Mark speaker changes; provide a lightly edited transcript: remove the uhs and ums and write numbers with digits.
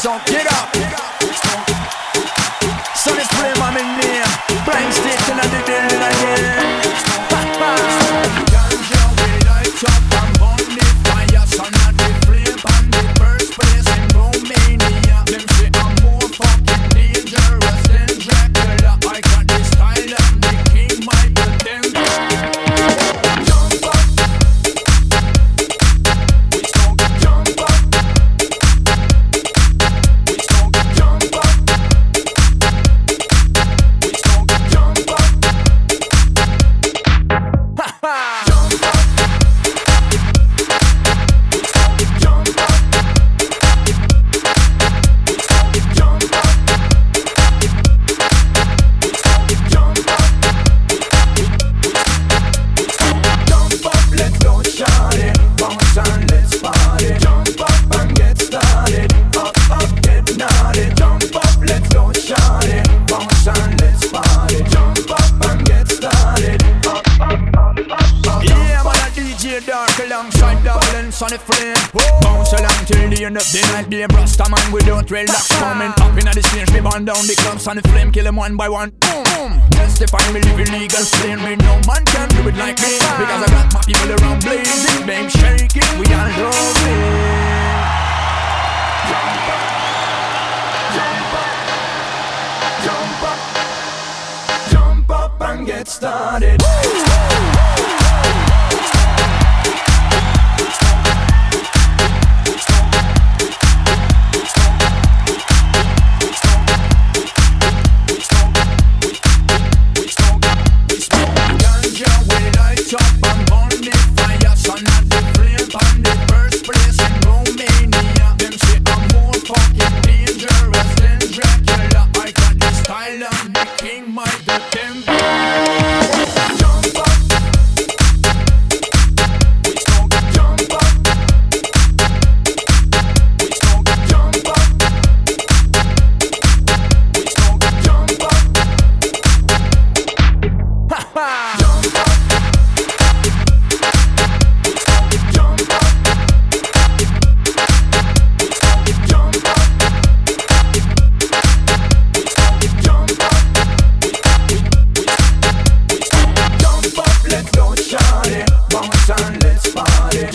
Speaker 1: So get up. Sun is flame on my name. Blind state in the building again. Ganja we light up and burn the fire. Sun at the flame on the first place in Romania. Them say I'm more fucking dangerous than Dracula. I got the style of the King Michael Temple. Jump up. We smoke jump up. We smoke jump up. We smoke jump up. Ha ha. Jump up. We smoke jump up. We smoke jump up. We smoke jump up. Jump up, let's go shawty. Bounce and let's party. Jump up and get started. Up, get naughty. Jump up, let's go shawty. Bounce and let's party. Jump up and get started. Up. Yeah, man, a DJ Dark alongside Dublin Sonny Flame. Bounce along till the end of the night. Be a Rasta man without relax. Coming up in the stage, me burn down the club. Sonny Flame, kill him one by one. Boom. Testify me live illegal, plain me. No man can do it like me. Because I got my people around blazing. Bang shaking, we all love it. Jump up. Jump up. Jump up. Jump up and get started. Ganja we light up and burn the fire. Sun at the flame on the first place in Romania. Them say I'm more fucking dangerous than Dracula. I got the style of the King Michael Temple. Jump up. We smoke jump up. We smoke jump up. We smoke jump up. Ha ha. Jump up. We smoke jump up. We smoke jump up. We smoke jump up. We smoke jump up. Let's go shawty. Bounce and let's party.